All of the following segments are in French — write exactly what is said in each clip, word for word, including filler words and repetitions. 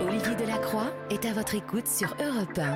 Olivier Delacroix est à votre écoute sur Europe un.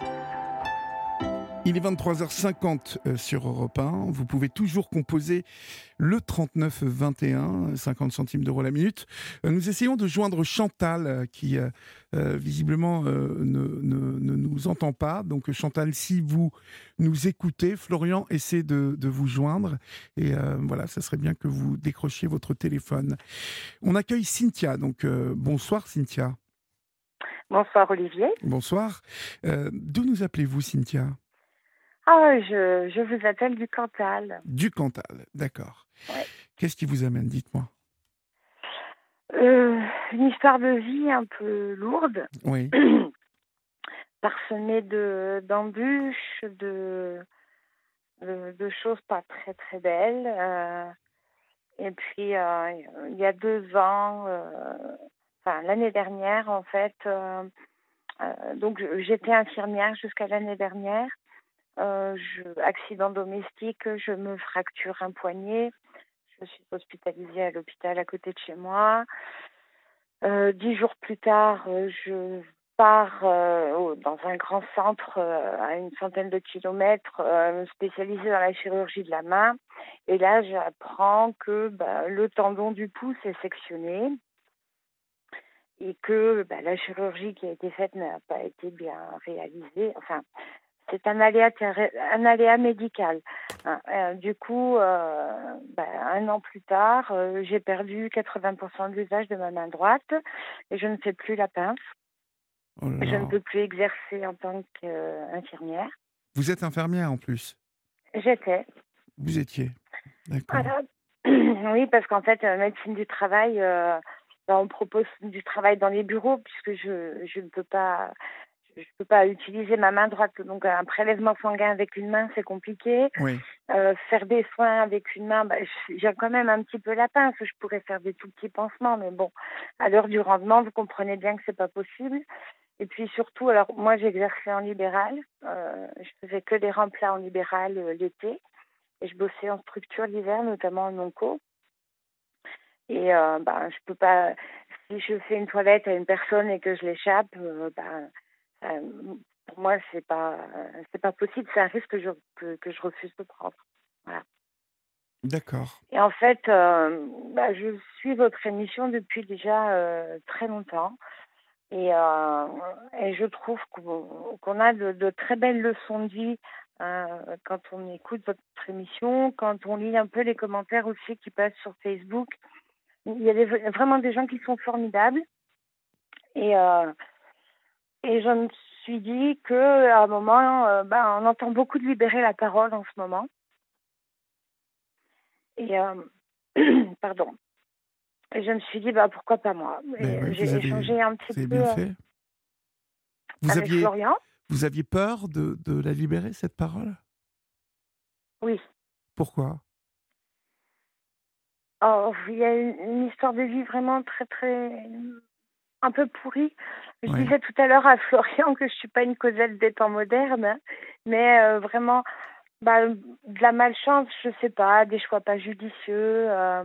Il est vingt-trois heures cinquante sur Europe un. Vous pouvez toujours composer le trente-neuf vingt et un, cinquante centimes d'euros la minute. Nous essayons de joindre Chantal qui euh, visiblement euh, ne, ne, ne nous entend pas. Donc Chantal, si vous nous écoutez, Florian essaie de, de vous joindre. Et euh, voilà, ça serait bien que vous décrochiez votre téléphone. On accueille Cynthia. Donc euh, bonsoir Cynthia. Bonsoir Olivier. Bonsoir. Euh, d'où nous appelez-vous Cynthia ? Ah, je, je vous appelle du Cantal. Du Cantal, d'accord. Ouais. Qu'est-ce qui vous amène, dites-moi. Euh, une histoire de vie un peu lourde, Oui. parsemée de, d'embûches, de, de, de choses pas très très belles. Euh, et puis, euh, il y a deux ans, euh, enfin l'année dernière en fait, euh, euh, donc j'étais infirmière jusqu'à l'année dernière. Euh, je, accident domestique, je me fracture un poignet. Je suis hospitalisée à l'hôpital à côté de chez moi. Euh, dix jours plus tard, euh, je pars euh, dans un grand centre euh, à une centaine de kilomètres, euh, spécialisé dans la chirurgie de la main. Et là, j'apprends que bah, le tendon du pouce est sectionné et que bah, la chirurgie qui a été faite n'a pas été bien réalisée. Enfin, c'est un aléa, un aléa médical. Euh, du coup, euh, ben, un an plus tard, euh, j'ai perdu quatre-vingts pour cent de l'usage de ma main droite et je ne fais plus la pince. Oh là Je là. ne peux plus exercer en tant qu'infirmière. Vous êtes infirmière en plus. J'étais. Vous étiez. D'accord. Voilà. Oui, parce qu'en fait, euh, médecine du travail, euh, ben, on propose du travail dans les bureaux puisque je, je ne peux pas... Je ne peux pas utiliser ma main droite, donc un prélèvement sanguin avec une main, c'est compliqué. Oui. Euh, faire des soins avec une main, bah, j'ai quand même un petit peu la pince. Je pourrais faire des tout petits pansements, mais bon, à l'heure du rendement, vous comprenez bien que c'est pas possible. Et puis surtout, alors moi j'exerçais en libéral, euh, je faisais que des remplats en libéral euh, l'été, et je bossais en structure l'hiver, notamment en onco. Et euh, bah, je peux pas, si je fais une toilette à une personne et que je l'échappe, euh, bah, Euh, pour moi, c'est pas, c'est pas possible. C'est un risque que je, que, que je refuse de prendre. Voilà. D'accord. Et en fait, euh, bah, je suis votre émission depuis déjà euh, très longtemps. Et, euh, et je trouve qu'on, qu'on a de, de très belles leçons de vie euh, quand on écoute votre émission, quand on lit un peu les commentaires aussi qui passent sur Facebook. Il y a des, vraiment des gens qui sont formidables. Et, euh, Et je me suis dit que à un moment, euh, ben, on entend beaucoup de libérer la parole en ce moment. Et euh, pardon. Et je me suis dit, bah pourquoi pas moi. Mais Et oui, j'ai vous avez, échangé un petit vous avez peu bien euh, fait. Vous avec aviez, Florian. vous aviez peur de, de la libérer, cette parole ? Oui. Pourquoi ? Oh, il y a une, une histoire de vie vraiment très très un peu pourrie. Je Oui. disais tout à l'heure à Florian que je suis pas une Cosette des temps modernes, hein, mais euh, vraiment bah, de la malchance, je sais pas, des choix pas judicieux. Euh,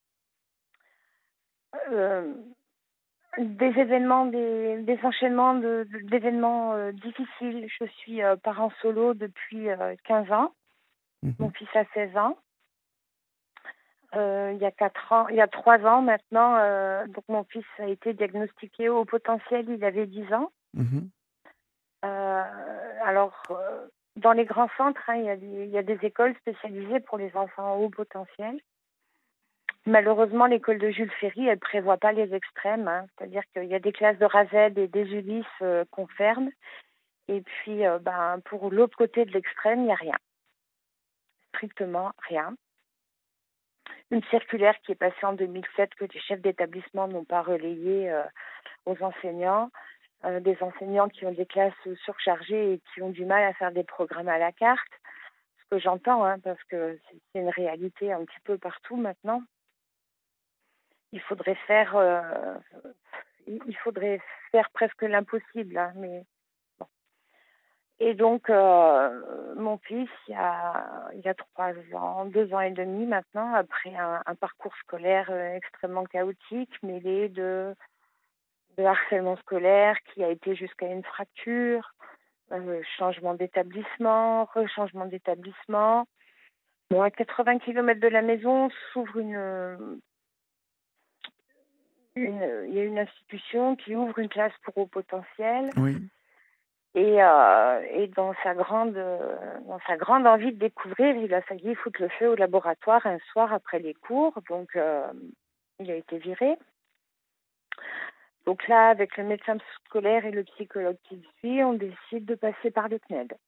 euh, Des événements, des, des enchaînements de, de- d'événements euh, difficiles. Je suis euh, parent solo depuis euh, quinze ans. Mon Mhm. fils a seize ans. Euh, il y a quatre ans, il y a trois ans maintenant, euh, donc mon fils a été diagnostiqué au potentiel, il avait dix ans. Mhm. Euh, alors, euh, dans les grands centres, hein, il y a des, il y a des écoles spécialisées pour les enfants au potentiel. Malheureusement, l'école de Jules Ferry, elle prévoit pas les extrêmes, hein. C'est-à-dire qu'il y a des classes de Rased et des Ulysse euh, qu'on ferme. Et puis, euh, ben, pour l'autre côté de l'extrême, il n'y a rien. Strictement rien. Une circulaire qui est passée en deux mille sept que les chefs d'établissement n'ont pas relayée euh, aux enseignants. Euh, des enseignants qui ont des classes surchargées et qui ont du mal à faire des programmes à la carte. Ce que j'entends, hein, parce que c'est une réalité un petit peu partout maintenant. Il faudrait faire, euh, il faudrait faire presque l'impossible, hein, mais bon. Et donc, euh, mon fils, il y, a, il y a trois ans, deux ans et demi maintenant, après un, un parcours scolaire euh, extrêmement chaotique, mêlé de de harcèlement scolaire qui a été jusqu'à une fracture, euh, changement d'établissement, rechangement d'établissement. Bon, à quatre-vingts kilomètres de la maison s'ouvre une, une, il y a une institution qui ouvre une classe pour haut potentiel. Oui. Et, euh, et dans sa grande, euh, dans sa grande envie de découvrir, il a failli foutre le feu au laboratoire un soir après les cours. Donc, euh, il a été viré. Donc là, avec le médecin scolaire et le psychologue qui le suit, on décide de passer par le C N E D.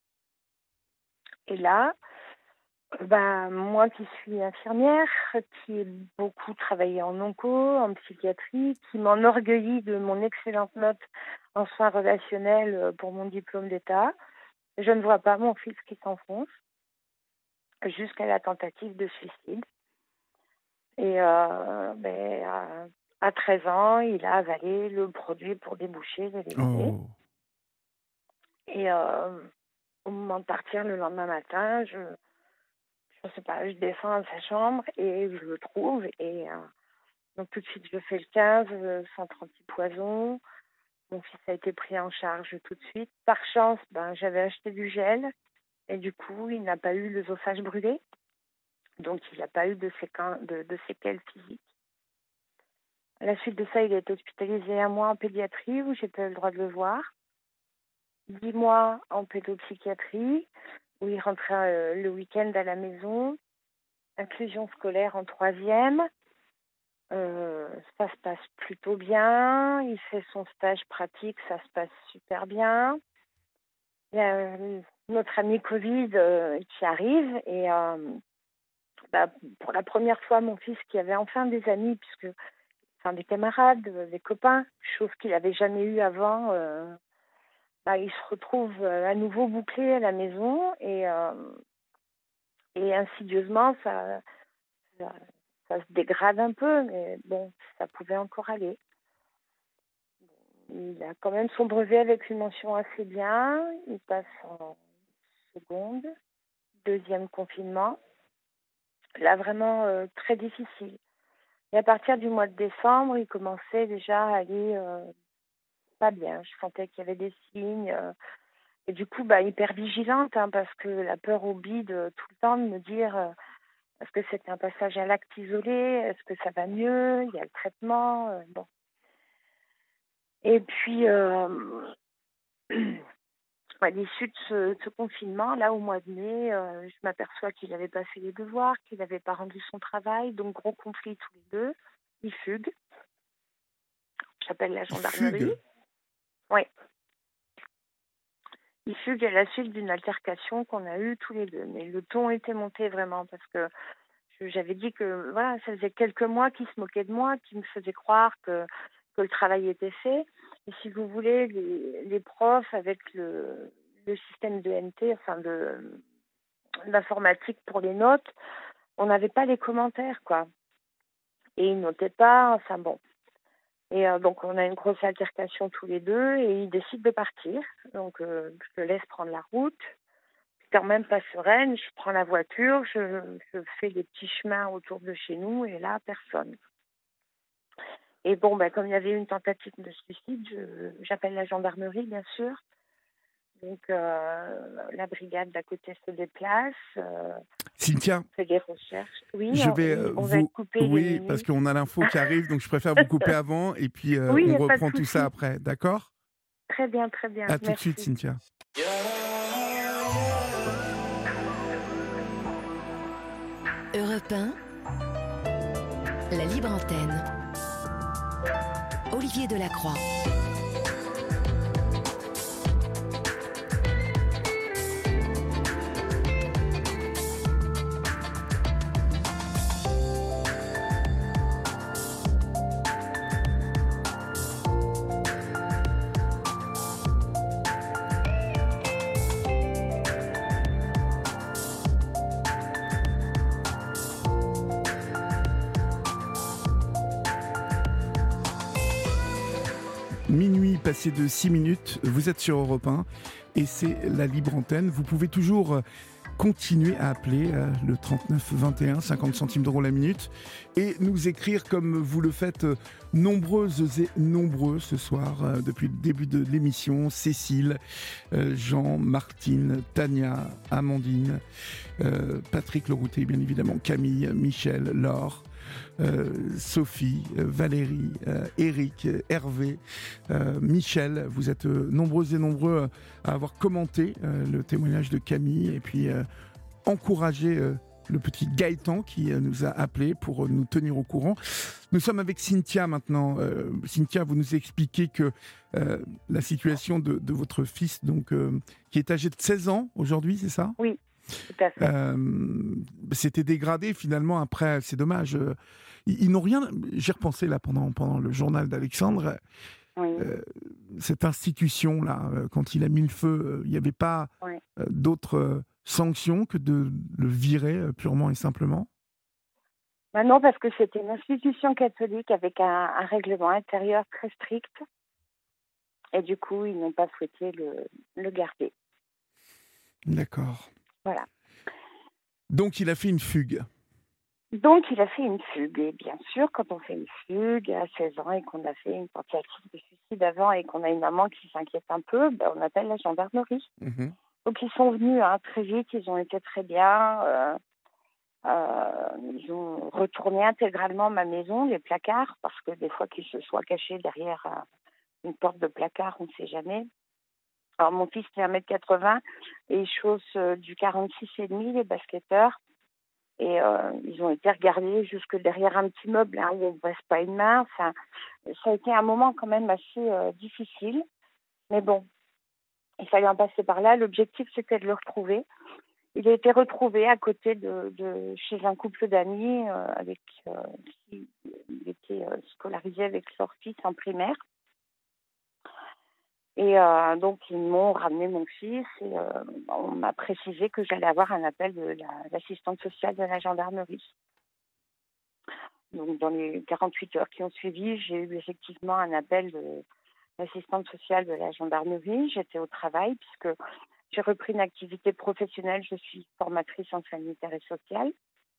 Et là, ben, moi qui suis infirmière, qui ai beaucoup travaillé en onco, en psychiatrie, qui m'enorgueillit de mon excellente note en soins relationnels pour mon diplôme d'État, je ne vois pas mon fils qui s'enfonce jusqu'à la tentative de suicide. Et euh, ben, à, à treize ans, il a avalé le produit pour déboucher les vérités. Oh. Et euh, au moment de partir le lendemain matin, je je sais pas, je descends dans sa chambre et je le trouve. Et euh, donc tout de suite, je fais le quinze, euh, centre antipoison. Mon fils a été pris en charge tout de suite. Par chance, ben, j'avais acheté du gel et du coup, il n'a pas eu l'œsophage brûlé. Donc, il n'a pas eu de, séquin, de, de séquelles physiques. À la suite de ça, il a été hospitalisé un mois en pédiatrie où j'ai pas eu le droit de le voir. Dix mois en pédopsychiatrie où il rentrait euh, le week-end à la maison. Inclusion scolaire en troisième. Euh, ça se passe plutôt bien. Il fait son stage pratique, ça se passe super bien. Il y a euh, notre ami Covid euh, qui arrive et euh, bah, pour la première fois, mon fils qui avait enfin des amis, puisque enfin des camarades, des copains, chose qu'il n'avait jamais eu avant, euh, bah, il se retrouve à nouveau bouclé à la maison et, euh, et insidieusement, ça, ça, ça se dégrade un peu, mais bon, ça pouvait encore aller. Il a quand même son brevet avec une mention assez bien. Il passe en seconde, deuxième confinement. Là, vraiment euh, très difficile. Et à partir du mois de décembre, il commençait déjà à aller euh, pas bien. Je sentais qu'il y avait des signes. Euh, et du coup, bah, hyper vigilante, hein, parce que la peur au bide euh, tout le temps de me dire euh, est-ce que c'était un passage à l'acte isolé? Est-ce que ça va mieux? Il y a le traitement. euh, bon. Et puis, euh, à l'issue de ce, de ce confinement, là, au mois de mai, euh, je m'aperçois qu'il n'avait pas fait les devoirs, qu'il n'avait pas rendu son travail. Donc, gros conflit tous les deux. Il fugue. J'appelle la gendarmerie. Fugue. Oui. Il fugue à la suite d'une altercation qu'on a eue tous les deux. Mais le ton était monté vraiment parce que je- j'avais dit que voilà, ça faisait quelques mois qu'il se moquait de moi, qu'il me faisait croire que, que le travail était fait. Et si vous voulez, les, les profs avec le, le système de N T, enfin de l'informatique pour les notes, on n'avait pas les commentaires, quoi. Et ils notaient pas, enfin bon. Et euh, donc, on a une grosse altercation tous les deux et il décide de partir. Donc, euh, je le laisse prendre la route. Je suis quand même pas sereine. Je prends la voiture, je, je fais des petits chemins autour de chez nous et là, personne. Et bon, ben, comme il y avait une tentative de suicide, je, j'appelle la gendarmerie, bien sûr. Donc, euh, la brigade d'à côté se déplace. Euh, Cynthia, on fait des recherches. Oui, je on, vais euh, on va vous... être coupé les Oui, minutes. parce qu'on a l'info qui arrive, donc je préfère vous couper avant et puis euh, Oui, y on a pas de reprend tout souci. ça après, d'accord? Très bien, très bien. À tout de Merci. suite, Cynthia. Europe un, la libre antenne. Olivier Delacroix. Minuit passé de six minutes, vous êtes sur Europe un et c'est la libre antenne. Vous pouvez toujours continuer à appeler euh, le trente-neuf vingt et un, cinquante centimes d'euros la minute, et nous écrire comme vous le faites euh, nombreuses et nombreux ce soir, euh, depuis le début de l'émission. Cécile, euh, Jean, Martine, Tania, Amandine, euh, Patrick Lerouté, bien évidemment, Camille, Michel, Laure, Euh, Sophie, euh, Valérie, euh, Eric, euh, Hervé, euh, Michel. Vous êtes euh, nombreux et nombreux euh, à avoir commenté euh, le témoignage de Camille et puis euh, encouragé euh, le petit Gaëtan qui euh, nous a appelé pour euh, nous tenir au courant. Nous sommes avec Cynthia maintenant. Euh, Cynthia, vous nous expliquez que euh, la situation de, de votre fils, donc, euh, qui est âgé de seize ans aujourd'hui, c'est ça ? Oui, tout à fait. Euh, c'était dégradé finalement après, c'est dommage. Euh, ils, ils n'ont rien. J'ai repensé là pendant, pendant le journal d'Alexandre. Oui. Euh, cette institution là, euh, quand il a mis le feu, euh, il n'y avait pas Oui. euh, d'autres euh, sanctions que de le virer euh, purement et simplement. Ben non, parce que c'était une institution catholique avec un, un règlement intérieur très strict. Et du coup, ils n'ont pas souhaité le, le garder. D'accord. Voilà. Donc il a fait une fugue. Donc, il a fait une fugue. Et bien sûr, quand on fait une fugue à seize ans et qu'on a fait une tentative de suicide avant et qu'on a une maman qui s'inquiète un peu, ben, on appelle la gendarmerie. Mmh. Donc, ils sont venus hein, très vite, ils ont été très bien. Euh, euh, ils ont retourné intégralement ma maison, les placards, parce que des fois qu'ils se soient cachés derrière euh, une porte de placard, on ne sait jamais. Alors, mon fils fait un mètre quatre-vingts et il chausse euh, du quarante-six et demi, les basketteurs. Et euh, ils ont été regardés jusque derrière un petit meuble hein, où on ne passe pas une main. Enfin, ça a été un moment quand même assez euh, difficile. Mais bon, il fallait en passer par là. L'objectif, c'était de le retrouver. Il a été retrouvé à côté de, de chez un couple d'amis euh, avec euh, qui il était euh, scolarisé avec leur fils en primaire. Et euh, donc, ils m'ont ramené mon fils et euh, on m'a précisé que j'allais avoir un appel de la, l'assistante sociale de la gendarmerie. Donc, dans les quarante-huit heures qui ont suivi, j'ai eu effectivement un appel de l'assistante sociale de la gendarmerie. J'étais au travail puisque j'ai repris une activité professionnelle. Je suis formatrice en sanitaire et sociale.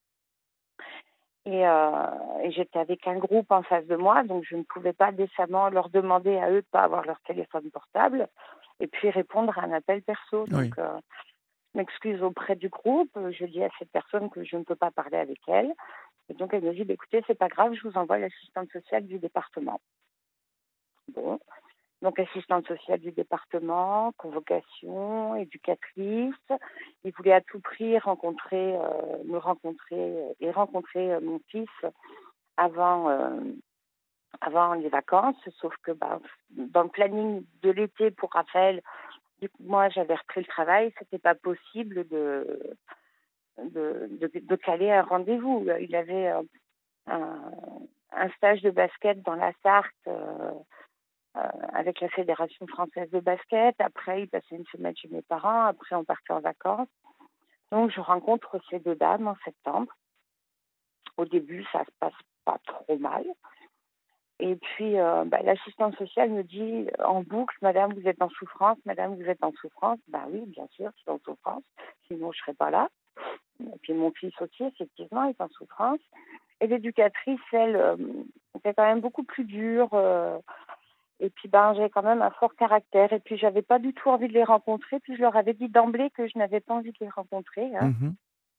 Et, euh, et j'étais avec un groupe en face de moi, donc je ne pouvais pas décemment leur demander à eux de ne pas avoir leur téléphone portable et puis répondre à un appel perso. Oui. Donc, euh, je m'excuse auprès du groupe. Je dis à cette personne que je ne peux pas parler avec elle. Et donc, elle me dit, bah, écoutez, c'est pas grave, je vous envoie l'assistante sociale du département. Bon. Donc, assistante sociale du département, convocation, éducatrice. Il voulait à tout prix rencontrer, euh, me rencontrer et rencontrer euh, mon fils avant, euh, avant les vacances. Sauf que bah, dans le planning de l'été pour Raphaël, du coup, moi, j'avais repris le travail. C'était pas possible de, de, de, de caler un rendez-vous. Il avait euh, un, un stage de basket dans la Sarthe. Euh, Euh, avec la Fédération française de basket. Après, il passait une semaine chez mes parents. Après, on partait en vacances. Donc, je rencontre ces deux dames en septembre. Au début, ça se passe pas trop mal. Et puis, euh, bah, l'assistante sociale me dit en boucle, Madame, vous êtes en souffrance. Madame, vous êtes en souffrance. Bah oui, bien sûr, je suis en souffrance. Sinon, je serais pas là. Et puis, mon fils aussi, effectivement, est en souffrance. Et l'éducatrice, elle, euh, était quand même beaucoup plus dure. Euh, Et puis, ben, j'ai quand même un fort caractère. Et puis, j'avais pas du tout envie de les rencontrer. Puis, je leur avais dit d'emblée que je n'avais pas envie de les rencontrer. Hein. Mmh.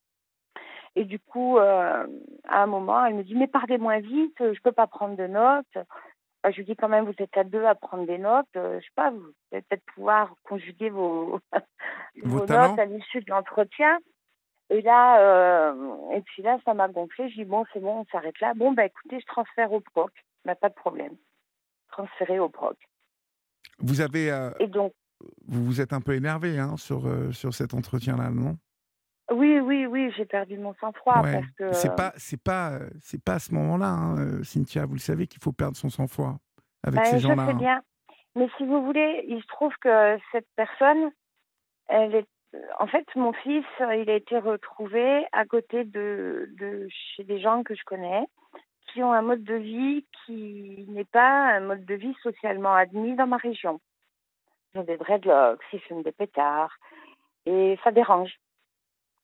Et du coup, euh, à un moment, elle me dit, mais parlez moins vite, je peux pas prendre de notes. Ben, je lui dis quand même, vous êtes à deux à prendre des notes. Euh, je sais pas, vous allez peut-être pouvoir conjuguer vos, Vos vos talents. notes à l'issue de l'entretien. Et là, euh, et puis là, ça m'a gonflé. Je dis, bon, c'est bon, on s'arrête là. Bon, ben, écoutez, je transfère au proc. Ben, pas de problème. Transféré au proc. Vous avez, euh, Et donc, vous vous êtes un peu énervé hein, sur, euh, sur cet entretien-là, non ? Oui, oui, oui, j'ai perdu mon sang-froid Ouais. parce que... C'est pas, c'est pas, euh, c'est pas à ce moment-là, hein, euh, Cynthia. Vous le savez qu'il faut perdre son sang-froid avec Ben, ces je gens-là. sais Hein. bien. Mais si vous voulez, il se trouve que cette personne, elle est... En fait, mon fils, il a été retrouvé à côté de, de chez des gens que je connais qui ont un mode de vie qui n'est pas un mode de vie socialement admis dans ma région. Ils ont des dreadlocks, ils fument des pétards et ça dérange.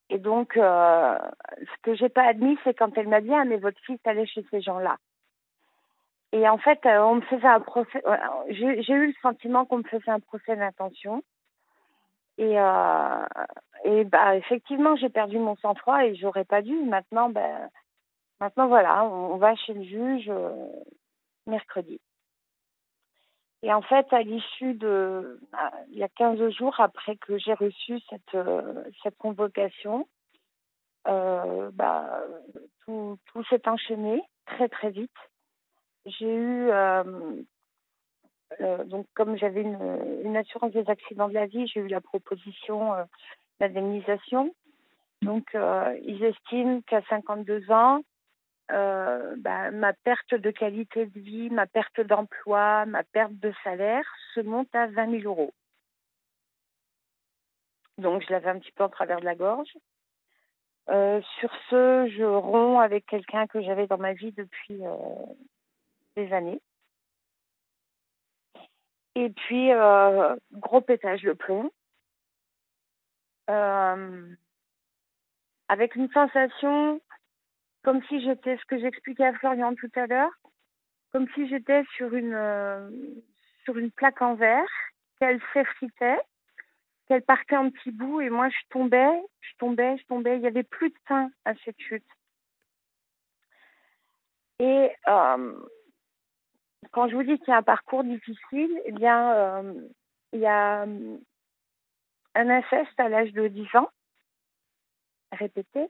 Et donc, euh, ce que j'ai pas admis, c'est quand elle m'a dit, ah, mais votre fils allait chez ces gens-là. Et en fait, euh, on me faisait un procès. euh, J'ai j'ai eu le sentiment qu'on me faisait un procès d'intention. Et, euh, et bah, effectivement, j'ai perdu mon sang-froid et j'aurais pas dû. Maintenant, ben, maintenant voilà, on, on va chez le juge euh, mercredi. Et en fait, à l'issue de, ah, il y a quinze jours après que j'ai reçu cette, euh, cette convocation, euh, bah, tout, tout s'est enchaîné très très vite. J'ai eu, euh, euh, donc comme j'avais une, une assurance des accidents de la vie, j'ai eu la proposition euh, d'indemnisation. Donc euh, ils estiment qu'à cinquante-deux ans, euh, bah, ma perte de qualité de vie, ma perte d'emploi, ma perte de salaire se monte à vingt mille euros. Donc je l'avais un petit peu en travers de la gorge. Euh, sur ce, je romps avec quelqu'un que j'avais dans ma vie depuis euh, des années. Et puis, euh, gros pétage de plomb, euh, avec une sensation comme si j'étais, ce que j'expliquais à Florian tout à l'heure, comme si j'étais sur une, euh, sur une plaque en verre, qu'elle s'effritait, qu'elle partait en petits bouts, et moi je tombais, je tombais, je tombais. Il n'y avait plus de fin à cette chute. Et euh, quand je vous dis qu'il y a un parcours difficile, eh bien, euh, il y a euh, un inceste à l'âge de dix ans, répété.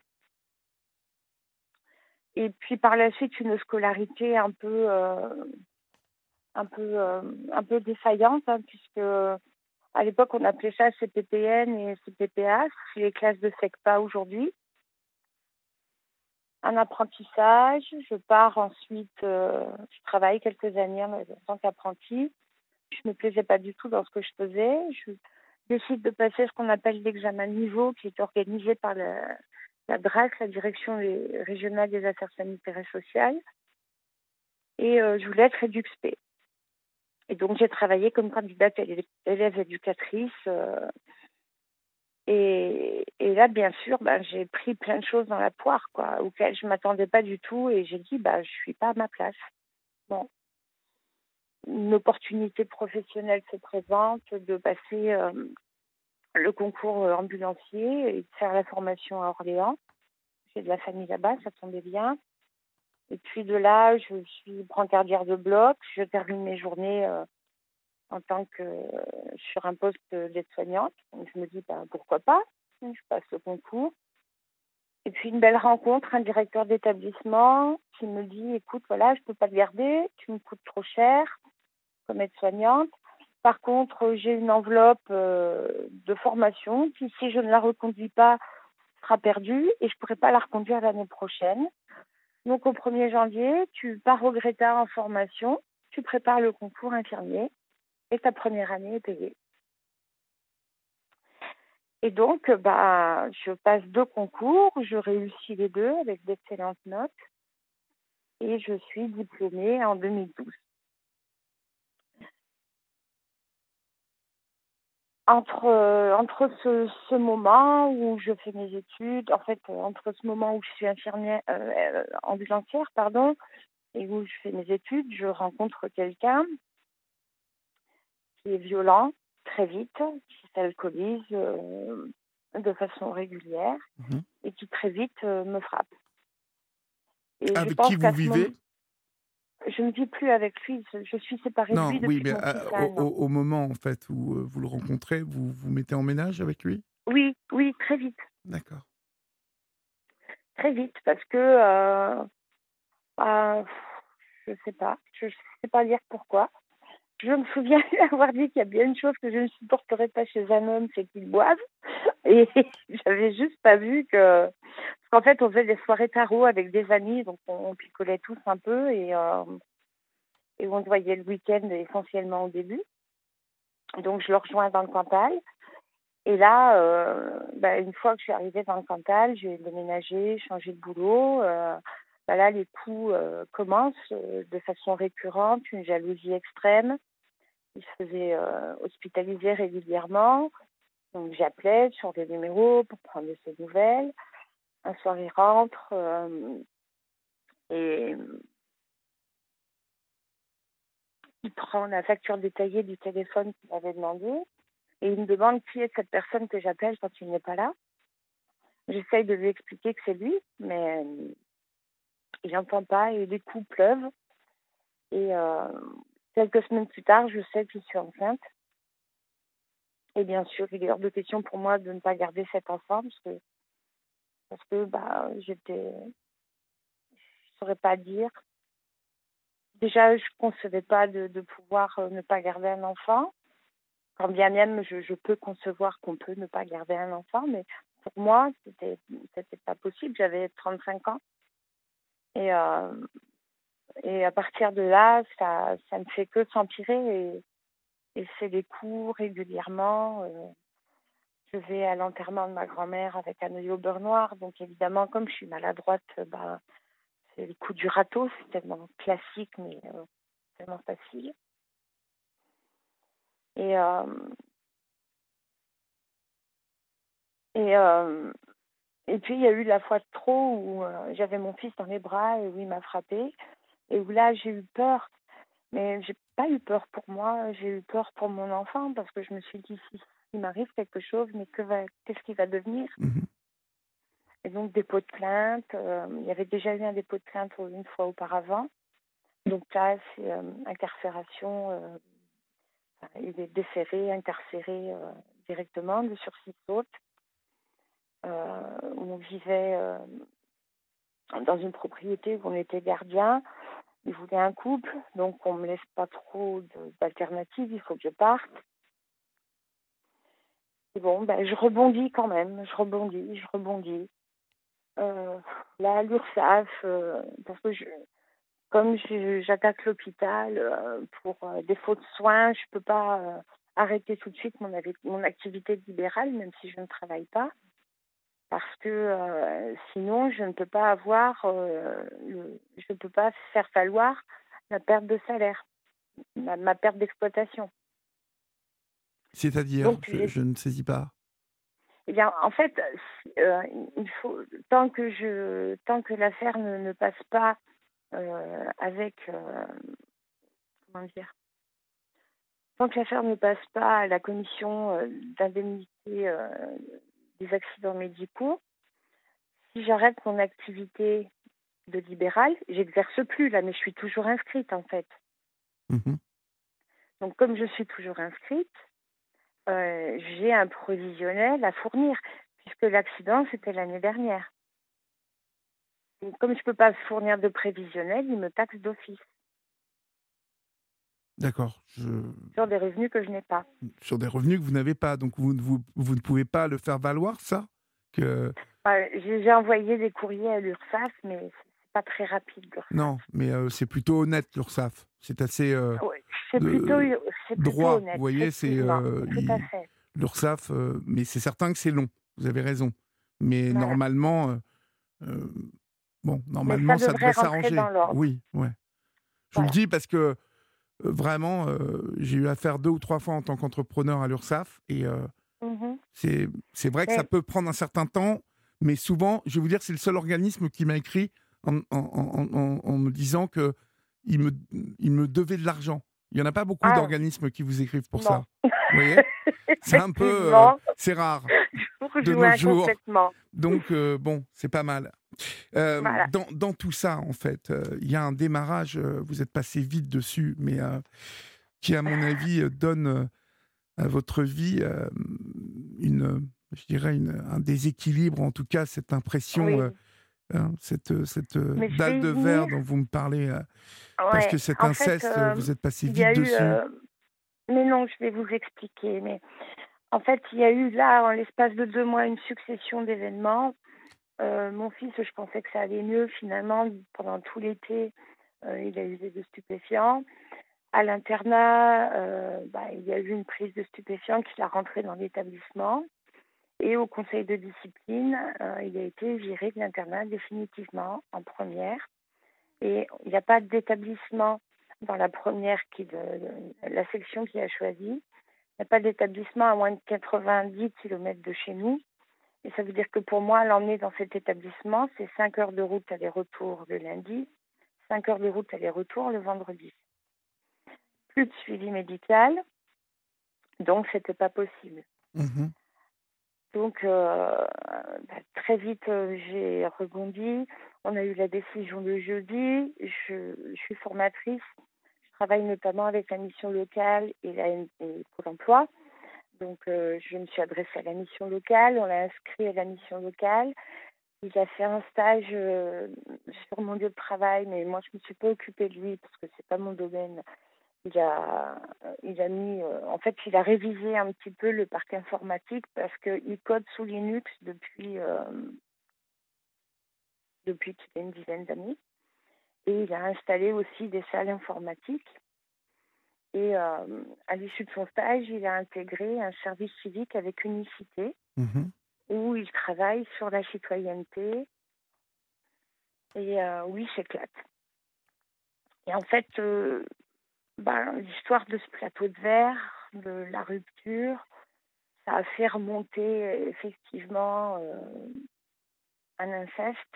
Et puis par la suite, une scolarité un peu, euh, un peu, euh, un peu défaillante, hein, puisque à l'époque, on appelait ça C P P N et C P P A, c'est les classes de SECPA aujourd'hui. Un apprentissage, je pars ensuite, euh, je travaille quelques années en tant qu'apprenti. Je ne me plaisais pas du tout dans ce que je faisais. Je décide de passer ce qu'on appelle l'examen de niveau, qui est organisé par la, la D R A C, la Direction des- régionale des affaires sanitaires et sociales. Et euh, je voulais être éduc-spé. Et donc, j'ai travaillé comme candidate élè- élève éducatrice. euh, et, et là, bien sûr, ben, j'ai pris plein de choses dans la poire, quoi, auxquelles je ne m'attendais pas du tout. Et j'ai dit, bah, je ne suis pas à ma place. Bon, une opportunité professionnelle se présente de passer euh, le concours euh, ambulancier et de faire la formation à Orléans. J'ai de la famille là-bas, ça tombait bien. Et puis de là, je suis brancardière de bloc. Je termine mes journées euh, en tant que euh, sur un poste d'aide-soignante. Donc je me dis, bah, pourquoi pas, je passe le concours. Et puis une belle rencontre, un directeur d'établissement qui me dit, écoute, voilà, je peux pas te garder, tu me coûtes trop cher comme aide-soignante. Par contre, j'ai une enveloppe euh, de formation qui, si je ne la reconduis pas, sera perdue et je pourrai pas la reconduire l'année prochaine. Donc au premier janvier, tu pars au Greta en formation, tu prépares le concours infirmier et ta première année est payée. Et donc, bah, je passe deux concours, je réussis les deux avec d'excellentes notes et je suis diplômée en deux mille douze. Entre, euh, entre ce, ce moment où je fais mes études, en fait, euh, entre ce moment où je suis infirmière, euh, euh, ambulancière, pardon, et où je fais mes études, je rencontre quelqu'un qui est violent très vite, qui s'alcoolise euh, de façon régulière Mhm. et qui très vite euh, me frappe. Et je Avec qui pense vous qu'à ce moment, vivez? je ne vis plus avec lui, je, je suis séparée de Non, lui oui, depuis mais mon fils euh, a au, un an. au- au moment en fait où euh, vous le rencontrez, vous vous mettez en ménage avec lui? Oui, oui, très vite, D'accord. très vite, parce que euh, bah, je sais pas, je sais pas dire pourquoi. Je me souviens avoir dit qu'il y a bien une chose que je ne supporterais pas chez un homme, c'est qu'il boive. Et j'avais juste pas vu que... Parce qu'en fait, on faisait des soirées tarot avec des amis, donc on, on picolait tous un peu et, euh, et on se voyait le week-end essentiellement au début. Donc je le rejoins dans le Cantal. Et là, euh, bah, une fois que je suis arrivée dans le Cantal, j'ai déménagé, changé de boulot. Euh, bah là, les coups euh, commencent euh, de façon récurrente, une jalousie extrême. Il se faisait euh, hospitaliser régulièrement. Donc j'appelais sur des numéros pour prendre de ses nouvelles. Un soir, il rentre euh, et il prend la facture détaillée du téléphone qu'il avait demandé et il me demande qui est cette personne que j'appelle quand il n'est pas là. J'essaye de lui expliquer que c'est lui, mais euh, il n'entend pas et les coups pleuvent. Et euh, quelques semaines plus tard, je sais que je suis enceinte. Et bien sûr, il est hors de question pour moi de ne pas garder cet enfant parce que, parce que bah, j'étais, je ne saurais pas dire. Déjà, je ne concevais pas de, de pouvoir euh, ne pas garder un enfant. Quand bien même, je, je peux concevoir qu'on peut ne pas garder un enfant, mais pour moi, c'était, c'était pas possible. J'avais trente-cinq ans. Et, euh, et à partir de là, ça, ça ne fait que s'empirer. Et, et c'est des coups régulièrement. Euh, je vais à l'enterrement de ma grand-mère avec un œil au beurre noir. Donc évidemment, comme je suis maladroite, euh, bah, c'est le coup du râteau. C'est tellement classique, mais euh, tellement facile. Et, euh, et, euh, et puis, il y a eu la fois de trop où euh, j'avais mon fils dans les bras et où il m'a frappée. Et où là, j'ai eu peur. Mais j'ai pas eu peur pour moi, j'ai eu peur pour mon enfant parce que je me suis dit, si il m'arrive quelque chose, mais que va, qu'est-ce qu'il va devenir? Mhm. Et donc, dépôt de plainte. Euh, il y avait déjà eu un dépôt de plainte une fois auparavant. Donc là, c'est euh, incarcération. Euh, enfin, il est déféré, incarcéré euh, directement, de sursis saute. Euh, où on vivait euh, dans une propriété où on était gardien. Il voulait un couple, donc on me laisse pas trop de- d'alternatives, il faut que je parte. Et bon, ben, je rebondis quand même, je rebondis, je rebondis. Euh, là, l'URSSAF, euh, parce que je, comme je- j'attaque l'hôpital euh, pour euh, défaut de soins, je peux pas euh, arrêter tout de suite mon, avi- mon activité libérale, même si je ne travaille pas, parce que euh, sinon, je ne peux pas avoir, euh, le, je ne peux pas faire valoir la perte de salaire, ma, ma perte d'exploitation. C'est-à-dire, Donc, je, j'ai, je ne saisis pas. eh bien, en fait, euh, il faut tant que je, tant que l'affaire ne, ne passe pas euh, avec, euh, comment dire, tant que l'affaire ne passe pas à la commission euh, d'indemnité euh, des accidents médicaux, si j'arrête mon activité de libérale, j'exerce plus là, mais je suis toujours inscrite en fait. Mhm. Donc, comme je suis toujours inscrite, euh, j'ai un provisionnel à fournir puisque l'accident c'était l'année dernière. Et comme je ne peux pas fournir de prévisionnel, ils me taxent d'office D'accord. Je... sur des revenus que je n'ai pas. Sur des revenus que vous n'avez pas, donc vous, ne- vous, vous ne pouvez pas le faire valoir, ça que... Euh, j'ai j'ai envoyé des courriers à l'URSSAF, mais c'est pas très rapide, l'URSSAF. Non, mais euh, c'est plutôt honnête, l'URSSAF. C'est assez euh, Ouais, c'est plutôt, de... c'est plutôt droit, vous honnête, voyez, c'est... effectivement. Euh, Tout à il- fait. L'URSSAF, euh, mais c'est certain que c'est long, vous avez raison. Mais Voilà. normalement, euh, euh, bon, Mais ça normalement, ça devrait devrait rentrer dans s'arranger. l'ordre. Oui, ouais. Je vous le Voilà. dis parce que euh, vraiment, euh, j'ai eu affaire deux ou trois fois en tant qu'entrepreneur à l'URSSAF et euh, Mhm. c'est, c'est vrai que ça Mais, peut prendre un certain temps, mais souvent, je vais vous dire, c'est le seul organisme qui m'a écrit en, en- en- en- en me disant que il me, il me devait de l'argent. Il n'y en a pas beaucoup ah, d'organismes qui vous écrivent pour non. ça. Vous voyez? C'est un peu, euh, Effectivement, c'est rare je vous de nos rejoins jours. complètement. Donc, euh, bon, c'est pas mal. Euh, Voilà. dans, dans tout ça, en fait, euh, il y a un démarrage, euh, vous êtes passé vite dessus, mais euh, qui, à mon avis, euh, donne euh, à votre vie euh, une, je dirais, une- un déséquilibre, en tout cas, cette impression, euh, Oui. hein, cette, cette euh, Mais je dalle vais de y verre venir. dont vous me parlez, euh, parce que Ouais. cet En fait, inceste, euh, euh, vous êtes passé il y vite a eu... dessus. euh, Mais non, je vais vous expliquer. Mais en fait, il y a eu là, en l'espace de deux mois, une succession d'événements. Euh, mon fils, je pensais que ça allait mieux. Finalement, pendant tout l'été, euh, il a usé de stupéfiants. À l'internat, euh, bah, il y a eu une prise de stupéfiants qui l'a rentré dans l'établissement. Et au conseil de discipline, euh, il a été viré de l'internat définitivement en première. Et il n'y a pas d'établissement dans la première, qui, de, de- la section qu'il a choisie. n'y a pas d'établissement à moins de quatre-vingt-dix kilomètres de chez nous. Et ça veut dire que pour moi, l'emmener dans cet établissement, c'est cinq heures de route aller-retour le lundi, cinq heures de route aller-retour le vendredi. Plus de suivi médical, donc c'était pas possible. Mmh. Donc euh, bah, très vite, euh, j'ai rebondi. On a eu la décision le jeudi. Je, je suis formatrice. Je travaille notamment avec la mission locale et, la, et Pôle emploi. Donc, euh, je me suis adressée à la mission locale. On l'a inscrit à la mission locale. Il a fait un stage euh, sur mon lieu de travail, mais moi, je ne me suis pas occupée de lui parce que c'est pas mon domaine. Il a, il a mis, euh, en fait, il a révisé un petit peu le parc informatique parce qu'il code sous Linux depuis, euh, depuis qu'il a une dizaine d'années. Et il a installé aussi des salles informatiques. Et euh, à l'issue de son stage, il a intégré un service civique avec Unicité, Mmh. où il travaille sur la citoyenneté et euh, où il s'éclate. Et en fait, euh, ben, l'histoire de ce plateau de verre, de la rupture, ça a fait remonter euh, effectivement euh, un inceste.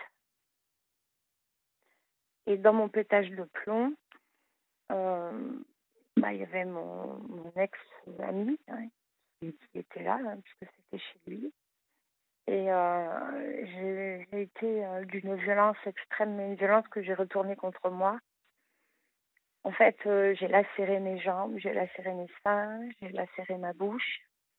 Et dans mon pétage de plomb, euh, ben, il y avait mon, mon ex-ami hein, qui, qui était là, hein, puisque c'était chez lui. Et euh, j'ai, j'ai été euh, d'une violence extrême, mais une violence que j'ai retournée contre moi. En fait, euh, j'ai lacéré mes jambes, j'ai lacéré mes seins, j'ai lacéré ma bouche.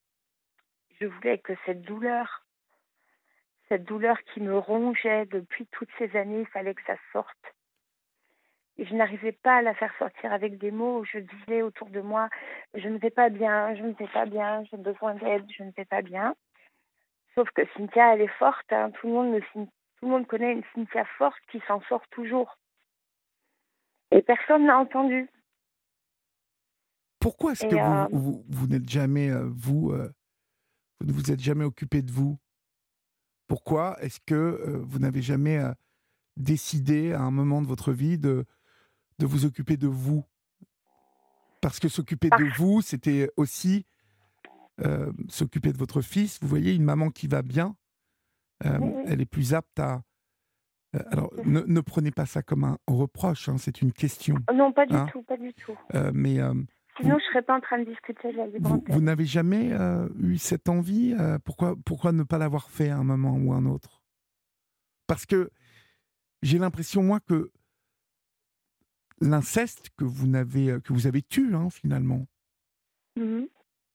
Je voulais que cette douleur, cette douleur qui me rongeait depuis toutes ces années, il fallait que ça sorte. Et je n'arrivais pas à la faire sortir avec des mots. Je disais autour de moi, je ne vais pas bien, je ne vais pas bien, j'ai besoin d'aide, je ne vais pas bien. Sauf que Cynthia, elle est forte. Hein. Tout le monde me, tout le monde connaît une Cynthia forte qui s'en sort toujours. Et personne n'a entendu. Pourquoi est-ce que Et vous, euh, vous, vous n'êtes jamais, euh, vous, euh, vous ne vous êtes jamais occupé de vous? Pourquoi est-ce que euh, vous n'avez jamais euh, décidé à un moment de votre vie de, de vous occuper de vous? Parce que s'occuper de parce... vous, c'était aussi euh, s'occuper de votre fils. Vous voyez, une maman qui va bien, euh, Oui, oui, elle est plus apte à... euh, alors, ne, ne prenez pas ça comme un reproche, hein, c'est une question. non, pas du Hein, tout, pas du tout. euh, mais euh, Sinon, vous, je ne serais pas en train de discuter de la libre vous, vous antenne. n'avez jamais euh, eu cette envie euh, pourquoi, pourquoi ne pas l'avoir fait à un moment ou un autre? Parce que j'ai l'impression, moi, que l'inceste que vous n'avez, que vous avez tué, hein, finalement, Mhm.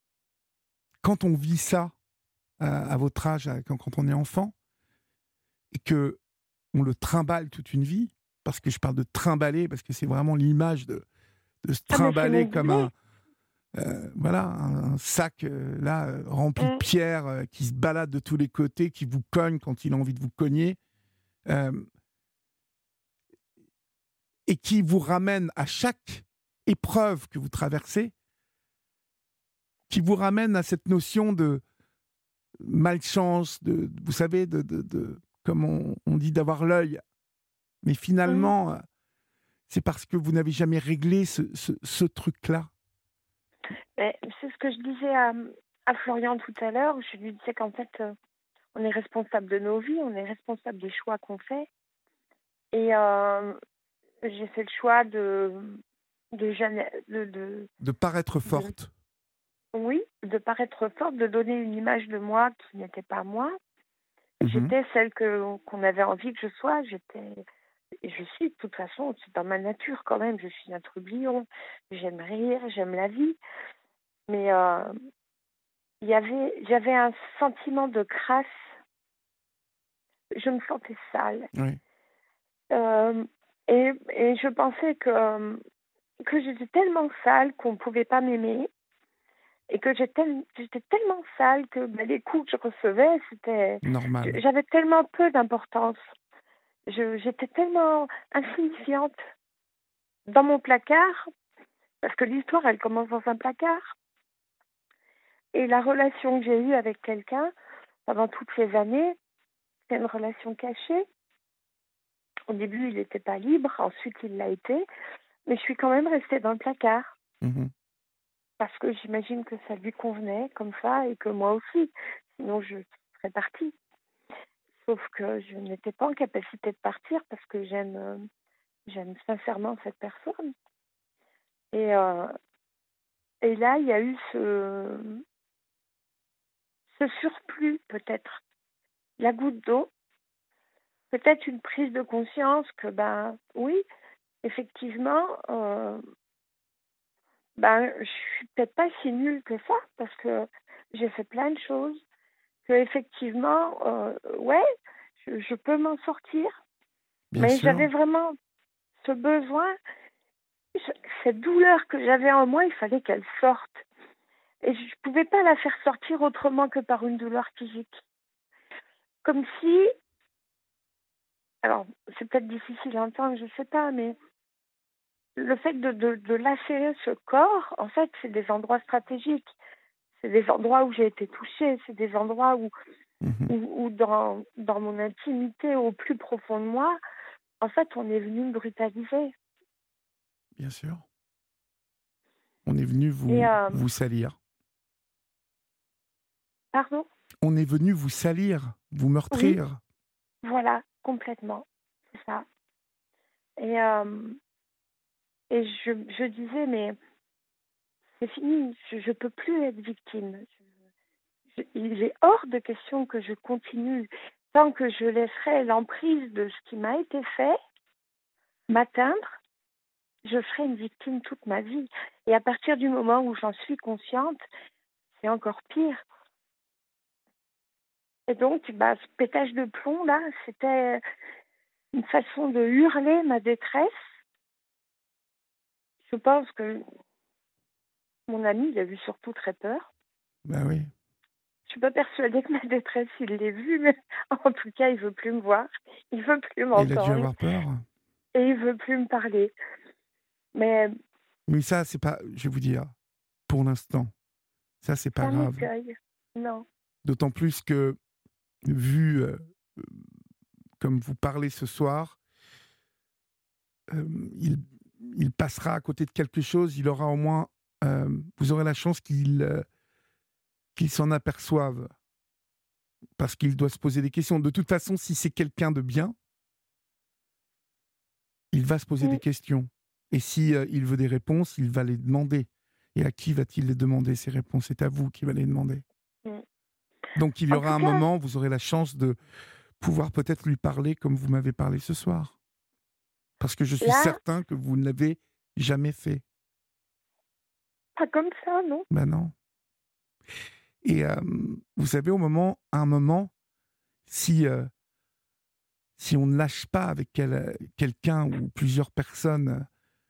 quand on vit ça à, à votre âge, à- quand, quand on est enfant, et que on le trimballe toute une vie, parce que je parle de trimballer, parce que c'est vraiment l'image de, de se Ah, mais c'est mon trimballer comme boulet. un, euh, voilà, un, un sac euh, là euh, rempli de Mhm. pierres euh, qui se balade de tous les côtés, qui vous cogne quand il a envie de vous cogner, euh, et qui vous ramène à chaque épreuve que vous traversez, qui vous ramène à cette notion de malchance, de, vous savez, de, de, de comme on, on dit, d'avoir l'œil. Mais Mhm. finalement, euh, c'est parce que vous n'avez jamais réglé ce, ce, ce truc-là. Mais c'est ce que je disais à, à Florian tout à l'heure. Je lui disais qu'en fait, euh, on est responsable de nos vies, on est responsable des choix qu'on fait. Et euh, j'ai fait le choix de, de, jamais- de, de, De paraître de- forte. oui, de paraître forte, de donner une image de moi qui n'était pas moi. Mhm. J'étais celle que qu'on avait envie que je sois. J'étais, et je suis de toute façon, c'est dans ma nature quand même. Je suis un trublion. J'aime rire, j'aime la vie. Mais euh, il y avait, j'avais un sentiment de crasse. Je me sentais sale. Oui. Euh, et, et je pensais que, que j'étais tellement sale qu'on ne pouvait pas m'aimer. Et que j'étais, j'étais tellement sale que bah, les coups que je recevais, c'était, Normal. j'avais tellement peu d'importance. Je, j'étais tellement insignifiante dans mon placard, parce que l'histoire, elle commence dans un placard. Et la relation que j'ai eue avec quelqu'un pendant toutes ces années, c'est une relation cachée. Au début, il n'était pas libre, ensuite il l'a été, mais je suis quand même restée dans le placard. Mhm. parce que j'imagine que ça lui convenait comme ça et que moi aussi. Sinon, je serais partie. Sauf que je n'étais pas en capacité de partir parce que j'aime, euh, j'aime sincèrement cette personne. Et, euh, et là, il y a eu ce, ce surplus, peut-être, la goutte d'eau, peut-être une prise de conscience que, ben oui, effectivement, euh, ben, je suis peut-être pas si nulle que ça parce que j'ai fait plein de choses, que effectivement, euh, ouais, je, je peux m'en sortir, Bien mais sûr. j'avais vraiment ce besoin, ce- cette douleur que j'avais en moi, il fallait qu'elle sorte. Et je ne pouvais pas la faire sortir autrement que par une douleur physique. Comme si, alors c'est peut-être difficile à entendre, je ne sais pas, mais le fait de, de, de lâcher ce corps, en fait, c'est des endroits stratégiques. C'est des endroits où j'ai été touchée, c'est des endroits où, Mhm. où, où dans, dans mon intimité, au plus profond de moi, en fait, on est venu me brutaliser. Bien sûr. On est venu Et, vous, euh, vous salir. pardon? On est venu vous salir, vous Oui, meurtrir. voilà, complètement. C'est ça. Et, euh, et je, je disais, mais c'est fini, je ne peux plus être victime. Je- il est hors de question que je continue. Tant que je laisserai l'emprise de ce qui m'a été fait m'atteindre, je serai une victime toute ma vie. Et à partir du moment où j'en suis consciente, c'est encore pire. Et donc, bah, ce pétage de plomb, là, c'était une façon de hurler ma détresse. Je pense que mon ami, il a eu surtout très peur. Ben oui. Je suis pas persuadée que ma détresse, il l'ait vue, mais en tout cas, il veut plus me voir, il veut plus Et il a dû m'entendre avoir peur. et il veut plus me parler. Mais Mais ça, c'est pas, je vais vous dire, pour l'instant, ça, c'est c'est pas un grave. écueil. Non. D'autant plus que, vu euh, comme vous parlez ce soir, euh, il, il passera à côté de quelque chose, il aura au moins, euh, vous aurez la chance qu'il euh, qu'il s'en aperçoive, parce qu'il doit se poser des questions. De toute façon, si c'est quelqu'un de bien, il va se poser Mm, des questions. Et si euh, il veut des réponses, il va les demander. Et à qui va-t-il les demander, ces réponses? C'est à vous qui va les demander. mm. Donc il y En aura tout un cas, moment, vous aurez la chance de pouvoir peut-être lui parler comme vous m'avez parlé ce soir. Parce que je suis là, certain que vous ne l'avez jamais fait. pas comme ça, non. Ben non. Et euh, vous savez, au moment, à un moment, si, euh, si on ne lâche pas avec quel- quelqu'un ou plusieurs personnes, euh,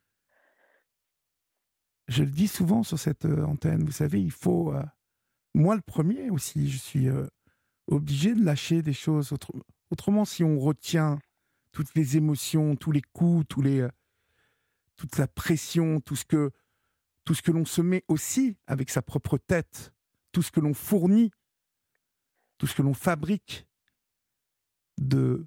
je le dis souvent sur cette euh, antenne, vous savez, il faut, euh, moi le premier aussi, je suis euh, obligé de lâcher des choses. Autre- autrement, si on retient toutes les émotions, tous les coups, tous les, euh, toute la pression, tout ce que, tout ce que l'on se met aussi avec sa propre tête, tout ce que l'on fournit, tout ce que l'on fabrique de,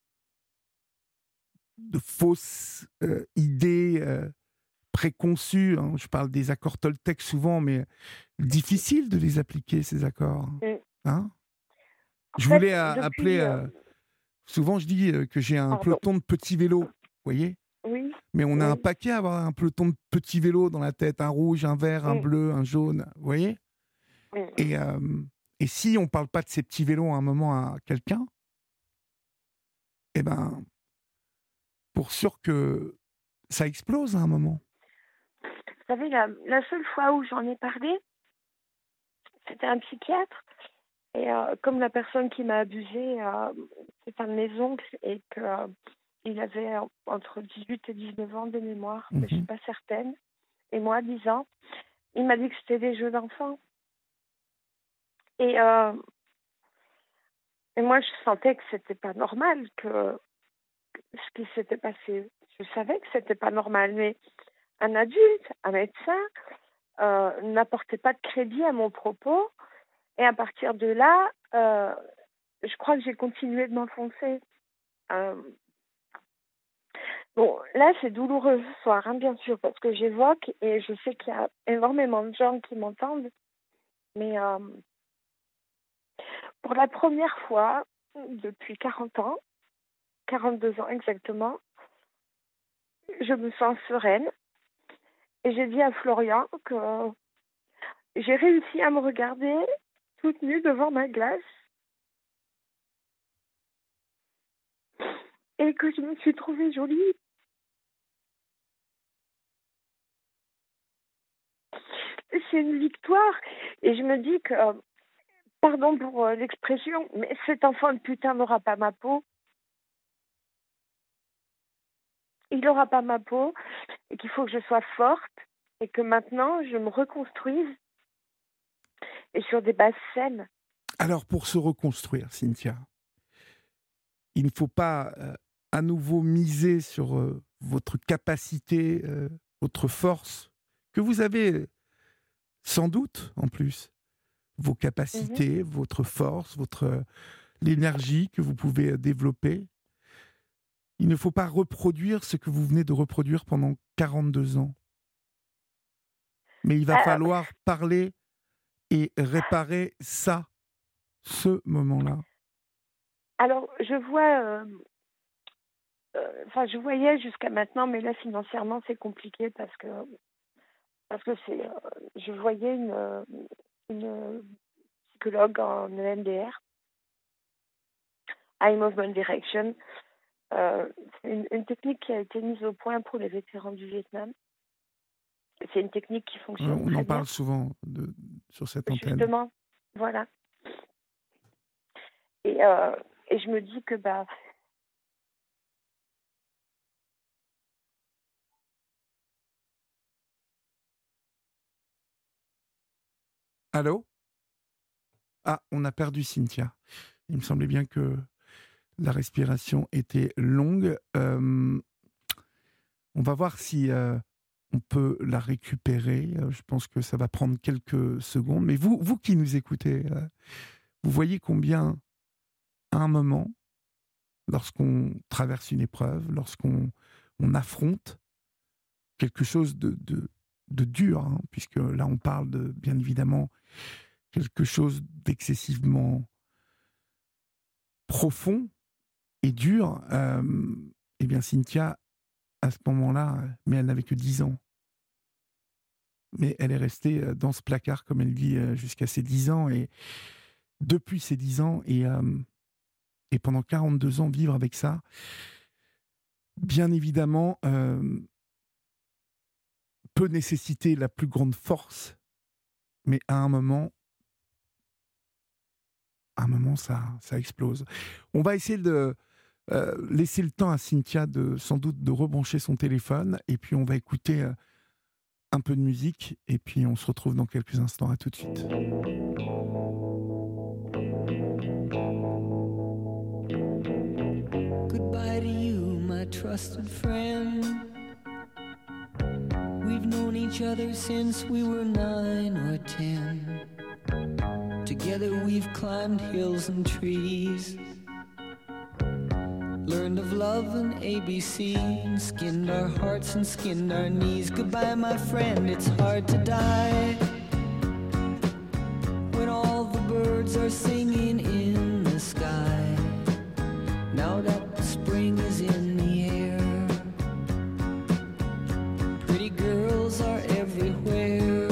de fausses euh, idées euh, préconçues. Hein. Je parle des accords Toltec souvent, mais difficile de les appliquer, ces accords. Mm. Hein. En Je fait, voulais euh, appeler... depuis... euh, euh, souvent, je dis euh, que j'ai un pardon. peloton de petits vélos, vous voyez. Oui, Mais on a un oui. paquet à avoir un peloton de petits vélos dans la tête, un rouge, un vert, un Mm, bleu, un jaune, vous voyez. mm. Et, euh, et si on ne parle pas de ces petits vélos à un moment à quelqu'un, eh ben, pour sûr que ça explose à un moment. Vous savez, la, la seule fois où j'en ai parlé, c'était un psychiatre. Et euh, comme la personne qui m'a abusée, euh, c'est un de mes oncles et que euh, il avait euh, entre dix-huit et dix-neuf ans de mémoire, mais je suis Mhm. pas certaine. Et moi, dix ans. Il m'a dit que c'était des jeux d'enfants. Et, euh, et moi, je sentais que c'était pas normal, que ce qui s'était passé. Je savais que c'était pas normal, mais un adulte, un médecin, euh, n'apportait pas de crédit à mon propos. Et à partir de là, euh, je crois que j'ai continué de m'enfoncer. Euh, Bon, là, c'est douloureux ce soir, hein, bien sûr, parce que j'évoque et je sais qu'il y a énormément de gens qui m'entendent. Mais euh, pour la première fois depuis quarante ans, quarante-deux ans exactement, je me sens sereine. Et j'ai dit à Florian que j'ai réussi à me regarder toute nue devant ma glace et que je me suis trouvée jolie. C'est une victoire. Et je me dis que, euh, pardon pour euh, l'expression, mais cet enfant de putain n'aura pas ma peau. Il n'aura pas ma peau et qu'il faut que je sois forte et que maintenant je me reconstruise et sur des bases saines. Alors, pour se reconstruire, Cynthia, il ne faut pas euh, à nouveau miser sur euh, votre capacité, euh, votre force, que vous avez sans doute en plus, vos capacités, mmh. votre force, votre, l'énergie que vous pouvez développer. Il ne faut pas reproduire ce que vous venez de reproduire pendant quarante-deux ans. Mais il va euh... falloir parler et réparer ça, ce moment-là. Alors, je vois... Euh, euh, enfin, je voyais jusqu'à maintenant, mais là, financièrement, c'est compliqué parce que... Parce que c'est... Euh, je voyais une, une psychologue en E M D R, Eye Movement Direction. Euh, c'est une, une technique qui a été mise au point pour les vétérans du Vietnam. C'est une technique qui fonctionne On très en parle bien. souvent de, sur cette antenne. Justement, voilà. Et, euh, et je me dis que... bah Allô ? Ah, on a perdu Cynthia. Il me semblait bien que la respiration était longue. Euh, on va voir si euh, on peut la récupérer. Je pense que ça va prendre quelques secondes. Mais vous, vous qui nous écoutez, euh, vous voyez combien, à un moment, lorsqu'on traverse une épreuve, lorsqu'on on affronte quelque chose de, de, de dur, hein, puisque là on parle de, bien évidemment, quelque chose d'excessivement profond et dur, euh, eh bien Cynthia, à ce moment-là, mais elle n'avait que dix ans. Mais elle est restée dans ce placard, comme elle dit, jusqu'à ses dix ans, et depuis ses dix ans, et, euh, et pendant quarante-deux ans, vivre avec ça, bien évidemment, euh, peut nécessiter la plus grande force, mais à un moment, à un moment, ça, ça explose. On va essayer de euh, laisser le temps à Cynthia de, sans doute, de rebrancher son téléphone, et puis on va écouter euh, un peu de musique, et puis on se retrouve dans quelques instants. À tout de suite. Goodbye to you, my trusted friend. We've known each other since we were nine or ten. Together we've climbed hills and trees, learned of love and A B C, and skinned our hearts and skinned our knees. Goodbye, my friend, it's hard to die when all the birds are singing in the sky. Now that the spring is in the air, pretty girls are everywhere.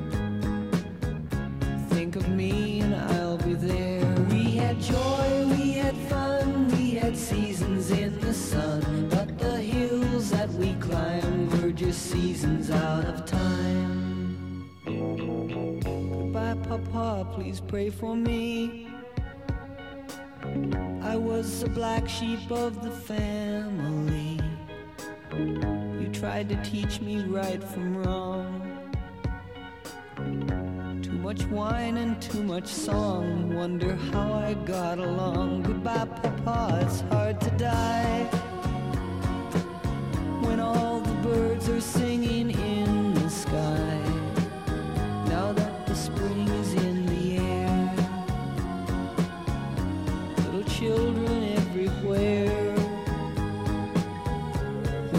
Think of me and I'll be there. We had joy, we had fun, we had seasons in the sun, but the hills that we climbed were just seasons out of time. Goodbye, Papa, please pray for me. I was the black sheep of the family. You tried to teach me right from wrong. Too much wine and too much song, wonder how I got along. Goodbye, Papa, it's hard to die when all the birds are singing in the sky. Now that the spring is in the air, little children everywhere.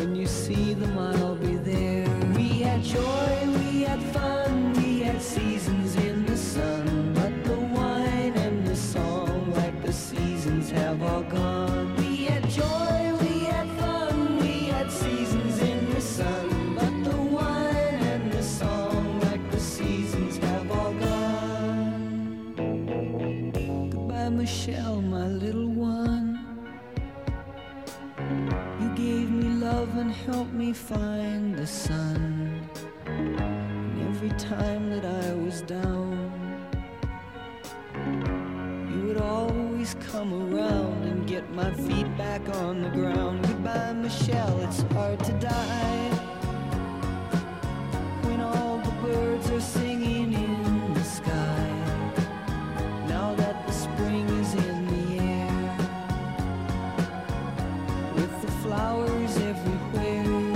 Michelle, my little one. You gave me love and helped me find the sun. And every time that I was down, you would always come around and get my feet back on the ground. Goodbye, Michelle, it's hard to die when all the birds are singing in the sky. Now that the spring is in the air, with the flowers everywhere,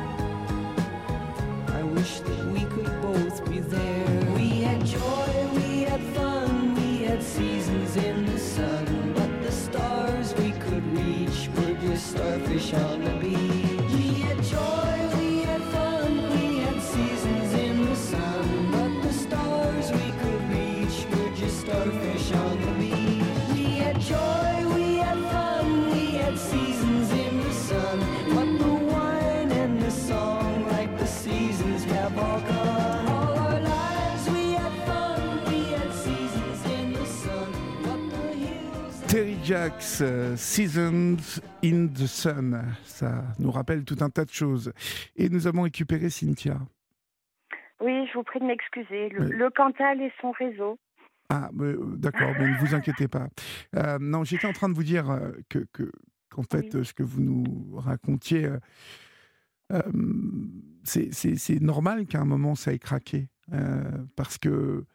I wish that we could both be there. We had joy, we had fun, we had seasons in the sun, but the stars we could reach were just starfish on the beach. We had joy, we had fun, we had seasons in the sun, but the stars we could reach were just starfish on the beach. We had joy, we had fun, we had seasons in the sun, but the wine and the song, like the seasons, have all gone. All our lives we had fun, we had seasons in the sun, but the hills. Terry Jacks, euh, Seasons in the Sun, ça nous rappelle tout un tas de choses. Et nous avons récupéré Cynthia. Oui, je vous prie de m'excuser. Le, Oui. le Cantal et son réseau. Ah, mais, euh, d'accord, mais ne vous inquiétez pas. Euh, non, j'étais en train de vous dire euh, que, que, qu'en fait, Oui. euh, ce que vous nous racontiez, euh, euh, c'est, c'est, c'est normal qu'à un moment ça ait craqué. Euh, parce que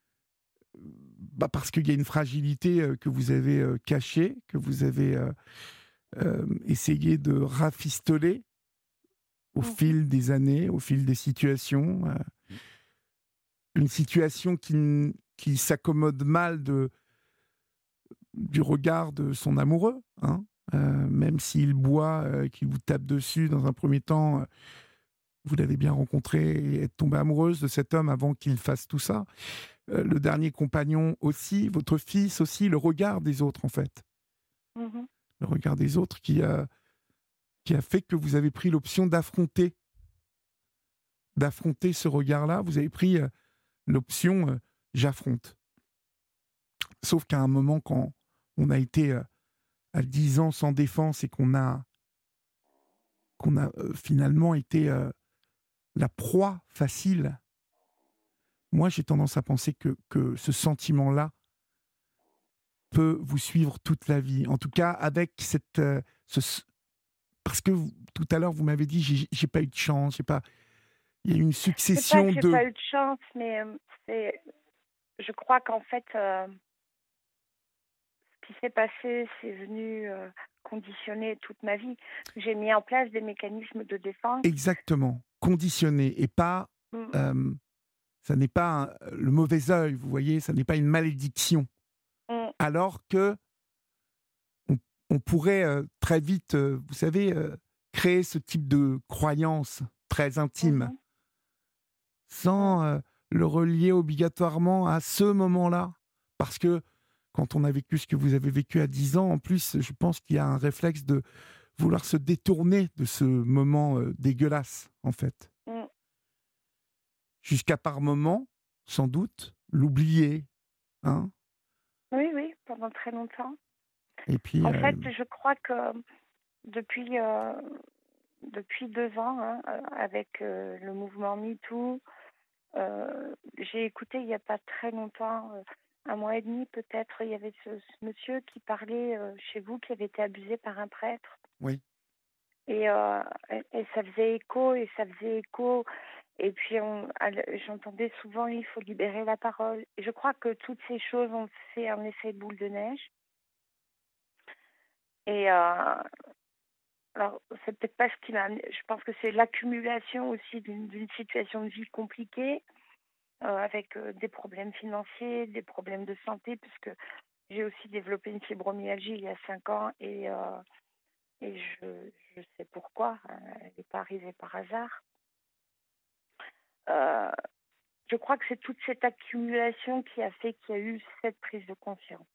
bah parce qu'il y a une fragilité euh, que vous avez euh, cachée, que vous avez euh, euh, essayé de rafistoler au Mhm. fil des années, au fil des situations. euh, une situation qui, n- qui s'accommode mal de, du regard de son amoureux, hein. Euh, même s'il boit, euh, qu'il vous tape dessus dans un premier temps, euh, vous l'avez bien rencontré et êtes tombée amoureuse de cet homme avant qu'il fasse tout ça. Euh, le dernier compagnon aussi, votre fils aussi, le regard des autres en fait. Mhm. Le regard des autres qui a, qui a fait que vous avez pris l'option d'affronter, d'affronter ce regard-là. Vous avez pris euh, l'option euh, j'affronte. Sauf qu'à un moment, quand on a été euh, à dix ans sans défense et qu'on a, qu'on a euh, finalement été euh, la proie facile, moi j'ai tendance à penser que, que ce sentiment-là peut vous suivre toute la vie. En tout cas, avec cette... euh, ce, parce que vous- tout à l'heure, vous m'avez dit, j'ai, j'ai pas eu de chance, j'ai pas... Il y a eu une C'est pas succession que j'ai de... pas eu de chance, mais euh, c'est, je crois qu'en fait, euh, ce qui s'est passé, c'est venu euh, conditionner toute ma vie. J'ai mis en place des mécanismes de défense. Exactement, conditionné, et pas... Mm. euh, ça n'est pas un- le mauvais œil, vous voyez, ça n'est pas une malédiction. Mm. Alors que on, on pourrait euh, très vite, euh, vous savez, euh, créer ce type de croyance très intime, Mhm. sans euh, le relier obligatoirement à ce moment-là. Parce que quand on a vécu ce que vous avez vécu à dix ans, en plus, je pense qu'il y a un réflexe de vouloir se détourner de ce moment euh, dégueulasse, en fait. Mm. Jusqu'à par moment, sans doute, l'oublier. Hein. Oui, oui, pendant très longtemps. Et puis, En euh, fait, je crois que depuis, euh, depuis deux ans, hein, euh, avec euh, le mouvement MeToo, euh, j'ai écouté il n'y a pas très longtemps, euh, un mois et demi peut-être, il y avait ce, ce monsieur qui parlait euh, chez vous, qui avait été abusé par un prêtre. oui. Et, euh, et, et ça faisait écho, et ça faisait écho. Et puis on, al- j'entendais souvent, il faut libérer la parole. Et je crois que toutes ces choses ont fait un effet boule de neige. Et euh, alors, c'est peut-être pas ce qui m'a amené. Je pense que c'est l'accumulation aussi d'une, d'une situation de vie compliquée, euh, avec euh, des problèmes financiers, des problèmes de santé, puisque j'ai aussi développé une fibromyalgie il y a cinq ans, et, euh, et je, je sais pourquoi. Hein, elle n'est pas arrivée par hasard. Euh, je crois que c'est toute cette accumulation qui a fait qu'il y a eu cette prise de conscience.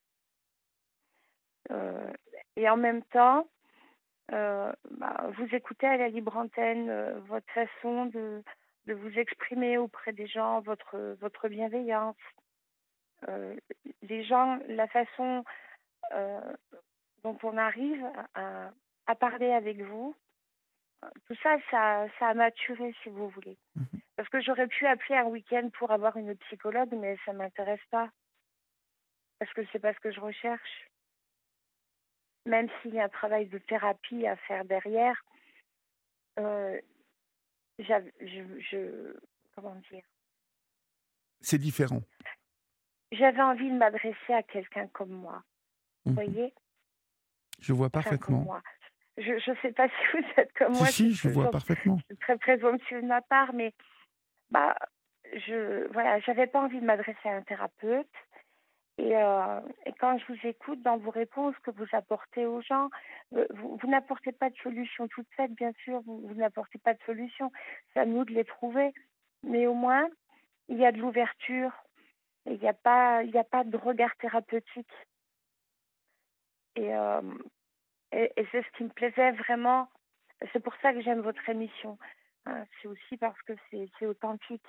Euh, et en même temps, Euh, bah, vous écoutez à la libre antenne euh, votre façon de, de vous exprimer auprès des gens, votre, votre bienveillance. Euh, les gens, la façon euh, dont on arrive à, à parler avec vous, tout ça, ça, ça a maturé, si vous voulez. Mhm. Parce que j'aurais pu appeler un week-end pour avoir une psychologue, mais ça ne m'intéresse pas. Parce que c'est pas ce que je recherche. Même s'il y a un travail de thérapie à faire derrière, euh, j'av- je, je, comment dire, C'est différent. j'avais envie de m'adresser à quelqu'un comme moi. Vous Mhm. voyez? Je vois Quelqu'un comme parfaitement. moi. Je ne sais pas si vous êtes comme Si, moi, si, c'est je très, vois gen- parfaitement. c'est très présomptueux de ma part, mais bah, je, voilà, j'avais pas envie de m'adresser à un thérapeute. Et, euh, et quand je vous écoute dans vos réponses que vous apportez aux gens, euh, vous, vous n'apportez pas de solution toute faite, bien sûr, vous, vous n'apportez pas de solution. C'est à nous de les trouver. Mais au moins, il y a de l'ouverture. Et il n'y a pas, il n'y a pas de regard thérapeutique. Et, euh, et, et c'est ce qui me plaisait vraiment. C'est pour ça que j'aime votre émission. Hein, c'est aussi parce que c'est, c'est authentique.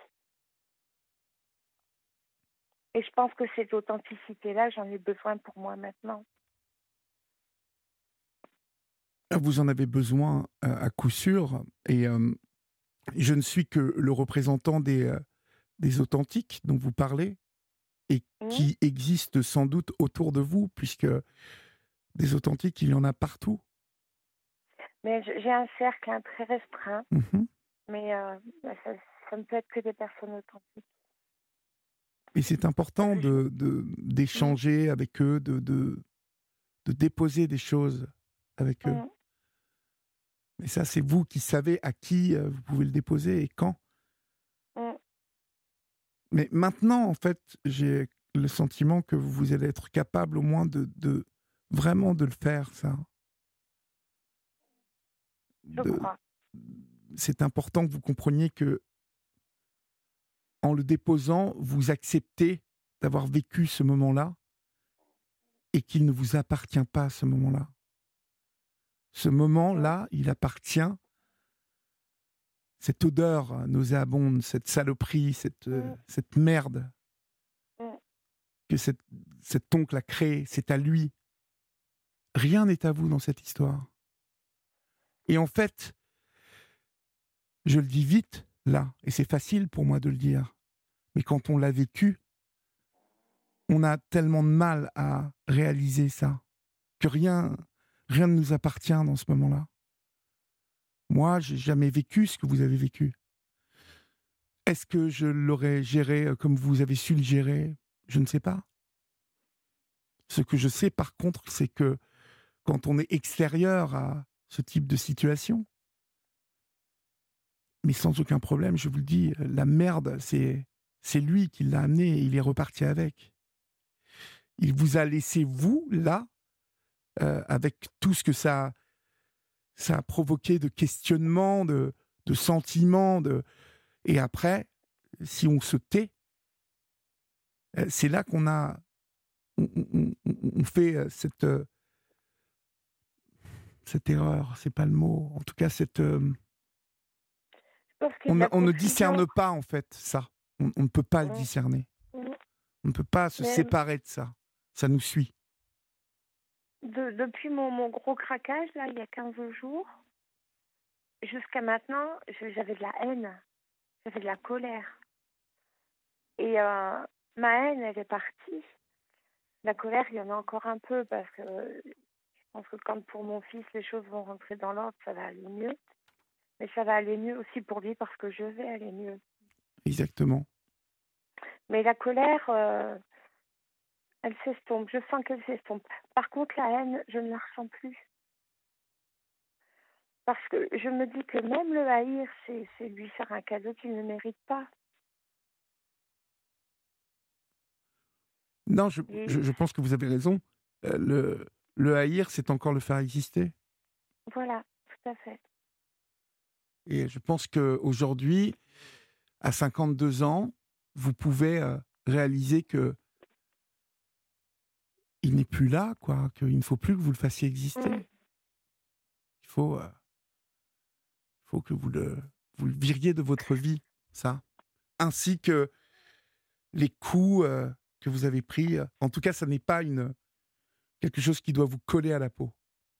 Et je pense que cette authenticité-là, j'en ai besoin pour moi maintenant. Vous en avez besoin euh, à coup sûr. Et euh, je ne suis que le représentant des, euh, des authentiques dont vous parlez et Mmh. qui existent sans doute autour de vous, puisque des authentiques, il y en a partout. Mais je- j'ai un cercle hein, très restreint, Mhm. mais euh, bah, ça, ça ne peut être que des personnes authentiques. Et c'est important Parce que de, de- je- Mmh. d'échanger avec eux, de, de, de déposer des choses avec eux. Mmh. Mais ça, c'est vous qui savez à qui euh, vous pouvez le déposer et quand. Mmh. Mais maintenant, en fait, j'ai le sentiment que vous allez être capable au moins de, de vraiment de le faire, ça. Je De, crois. c'est important que vous compreniez que en le déposant, vous acceptez d'avoir vécu ce moment-là et qu'il ne vous appartient pas à ce moment-là. Ce Mmh. moment-là, il appartient, cette odeur nauséabonde, cette saloperie, cette, euh, Mmh. cette merde Mmh. que cette, cet oncle a créée, c'est à lui. Rien n'est à vous dans cette histoire. Et en fait, je le dis vite, là, et c'est facile pour moi de le dire, mais quand on l'a vécu, on a tellement de mal à réaliser ça, que rien, rien ne nous appartient dans ce moment-là. Moi, j'ai jamais vécu ce que vous avez vécu. Est-ce que je l'aurais géré euh, comme vous avez su le gérer? Je ne sais pas. Ce que je sais, par contre, c'est que quand on est extérieur à ce type de situation, mais sans aucun problème, je vous le dis, la merde, c'est, c'est lui qui l'a amené et il est reparti avec. Il vous a laissé, vous, là, euh, avec tout ce que ça, ça a provoqué de questionnements, de, de sentiments. De... Et après, si on se tait, euh, c'est là qu'on a... On, on- on- on fait euh, cette, euh, cette erreur, c'est pas le mot. En tout cas, cette... euh, Je pense qu'il y a on, de ne- la on ne confusion. discerne pas, en fait, ça. On, on ne peut pas le Mmh. discerner. Mmh. On ne peut pas se Mais séparer de ça. Ça nous suit. de- depuis mon, mon gros craquage, là, il y a quinze jours, jusqu'à maintenant, je- j'avais de la haine, j'avais de la colère. Et euh, ma haine, elle est partie. La colère, il y en a encore un peu parce que euh, je pense que quand pour mon fils, les choses vont rentrer dans l'ordre, ça va aller mieux. Mais ça va aller mieux aussi pour lui parce que je vais aller mieux. Exactement. Mais la colère, euh, elle s'estompe. Je sens qu'elle s'estompe. Par contre, la haine, je ne la ressens plus. Parce que je me dis que même le haïr, c'est, c'est lui faire un cadeau qu'il ne mérite pas. Non, je, Et je, je pense que vous avez raison. Euh, le, le haïr, c'est encore le faire exister. voilà, tout à fait. Et je pense qu'aujourd'hui, à cinquante-deux ans, vous pouvez euh, réaliser que il n'est plus là, quoi, qu'il ne faut plus que vous le fassiez exister. Mm. Il faut, euh, il faut que vous le, vous le viriez de votre vie, ça. Ainsi que les coups euh, que vous avez pris. En tout cas, ça n'est pas une, quelque chose qui doit vous coller à la peau.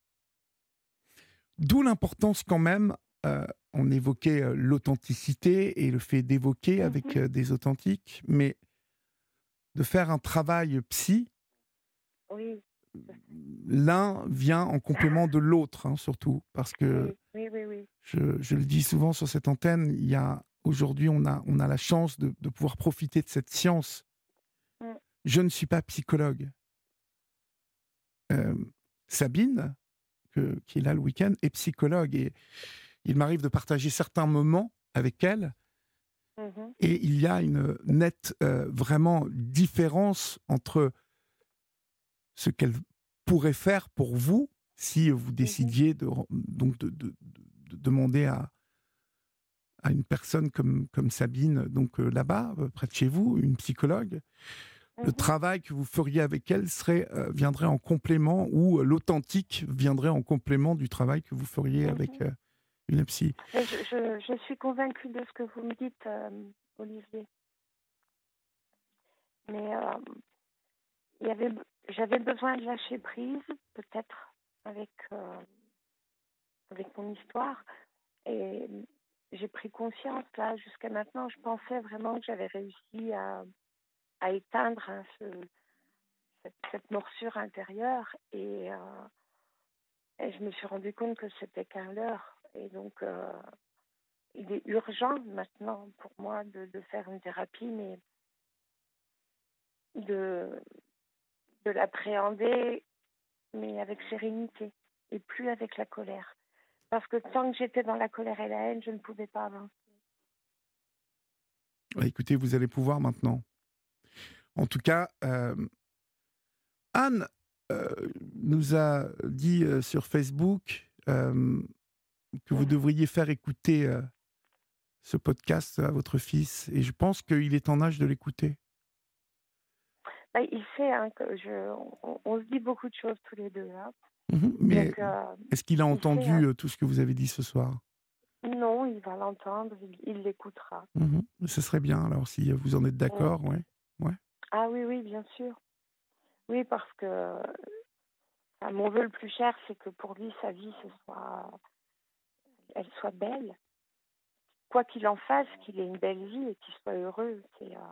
D'où l'importance quand même, euh, on évoquait euh, l'authenticité et le fait d'évoquer avec Mhm. euh, des authentiques, mais de faire un travail psy, Oui, l'un vient en complément de l'autre, hein, surtout, parce que oui, oui, oui, oui. je, je le dis souvent sur cette antenne, il y a aujourd'hui on a, on a la chance de, de pouvoir profiter de cette science. Mm. Je ne suis pas psychologue. Euh, Sabine, que- qui est là le week-end, est psychologue et il m'arrive de partager certains moments avec elle Mhm. et il y a une nette euh, vraiment différence entre ce qu'elle pourrait faire pour vous si vous décidiez de, donc de, de- de demander à, à une personne comme, comme Sabine, donc euh, là-bas, euh, près de chez vous, une psychologue. Le Mhm. travail que vous feriez avec elle serait, euh, viendrait en complément ou euh, l'authentique viendrait en complément du travail que vous feriez Mhm. avec euh, une psy. Mais Je, je, je suis convaincue de ce que vous me dites, euh, Olivier. Mais euh, il y avait, j'avais besoin de lâcher prise, peut-être, avec, euh, avec mon histoire. Et j'ai pris conscience, là, jusqu'à maintenant, je pensais vraiment que j'avais réussi à, à éteindre hein, ce, cette, cette morsure intérieure. Et, euh, et je me suis rendu compte que c'était qu'un leurre. Et donc, euh, il est urgent maintenant pour moi de, de faire une thérapie, mais de, de l'appréhender, mais avec sérénité et plus avec la colère. Parce que tant que j'étais dans la colère et la haine, je ne pouvais pas avancer. Ouais, écoutez, vous allez pouvoir maintenant. En tout cas, euh, Anne euh, nous a dit euh, sur Facebook euh, que vous devriez faire écouter euh, ce podcast à votre fils et je pense qu'il est en âge de l'écouter. Bah, il sait hein, que je, on, on se dit beaucoup de choses tous les deux. Hein. Mhm. Mais Donc, euh, est-ce qu'il a il entendu sait, hein. euh, tout ce que vous avez dit ce soir? Non, il va l'entendre, il, il l'écoutera. Mhm. Ce serait bien, alors, si vous en êtes d'accord, ouais. Ouais. Ah oui, oui, bien sûr. Oui, parce que enfin, mon vœu le plus cher, c'est que pour lui, sa vie, ce soit, elle soit belle. Quoi qu'il en fasse, qu'il ait une belle vie et qu'il soit heureux. C'est, euh...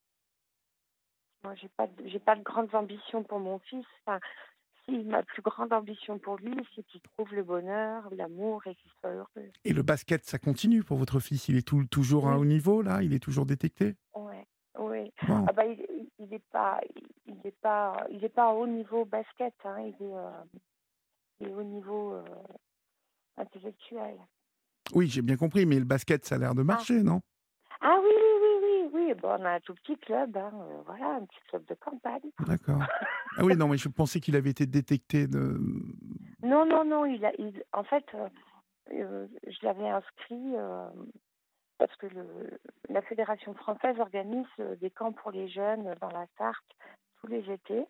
Moi, j'ai pas, de, j'ai pas de grandes ambitions pour mon fils. Enfin, si ma plus grande ambition pour lui, c'est qu'il trouve le bonheur, l'amour et qu'il soit heureux. Et le basket, ça continue pour votre fils? Il est tout, toujours à un Oui. haut niveau, là? Il est toujours détecté? Ouais, oui. Wow. Ah bah, il, il est pas, il est pas, il est pas à haut niveau basket. Hein. Il est, euh, il est au niveau euh, intellectuel. Oui, j'ai bien compris, mais le basket, ça a l'air de Ah. marcher, non? Ah oui, oui, oui, oui, oui. Bon, on a un tout petit club, hein. euh, voilà, un petit club de campagne. D'accord. Ah oui, non, mais je pensais qu'il avait été détecté de... Non, non, non. Il a, il, en fait, euh, euh, je l'avais inscrit euh, parce que le, la Fédération française organise euh, des camps pour les jeunes dans la Sarthe tous les étés.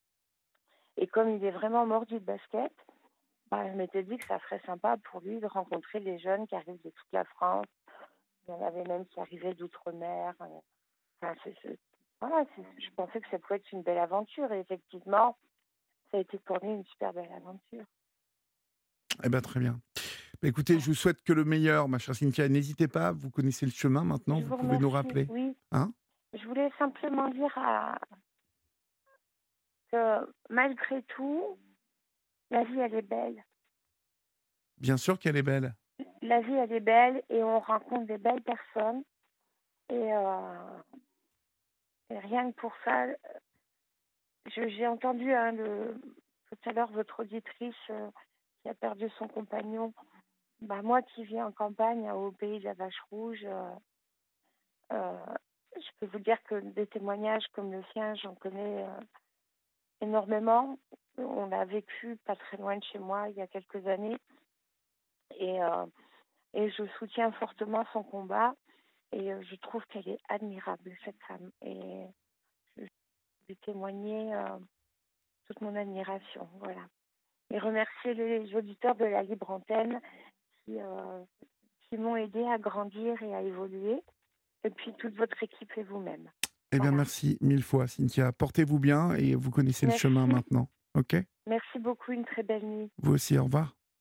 Et comme il est vraiment mordu de basket, bah, je m'étais dit que ça serait sympa pour lui de rencontrer les jeunes qui arrivent de toute la France. Il y en avait même qui arrivaient d'outre-mer. Enfin, c'est, c'est, voilà, c'est, je pensais que ça pouvait être une belle aventure. Et effectivement, ça a été pour lui une super belle aventure. Eh bien, très bien. Bah, écoutez, je vous souhaite que le meilleur, ma chère Cynthia. N'hésitez pas, vous connaissez le chemin maintenant, Je vous vous pouvez nous remercie. rappeler. Oui. Hein? Je voulais simplement dire à... que malgré tout, la vie, elle est belle. Bien sûr qu'elle est belle. La vie, elle est belle et on rencontre des belles personnes. Et, euh, et rien que pour ça, je, j'ai entendu hein, le, tout à l'heure votre auditrice euh, qui a perdu son compagnon. Bah, moi qui vis en campagne, au pays de la Vache Rouge, euh, euh, je peux vous dire que des témoignages comme le sien, j'en connais euh, énormément. On l'a vécu pas très loin de chez moi il y a quelques années. Et, euh, et je soutiens fortement son combat. Et euh, je trouve qu'elle est admirable, cette femme. Et je lui témoigner euh, toute mon admiration. Voilà. Et remercier les auditeurs de la Libre Antenne qui, euh, qui m'ont aidé à grandir et à évoluer. Et puis toute votre équipe et vous-même. Eh bien, Voilà. merci mille fois, Cynthia. Portez-vous bien et vous connaissez Merci. le chemin maintenant. Ok ? Merci beaucoup, une très belle nuit. Vous aussi, au revoir.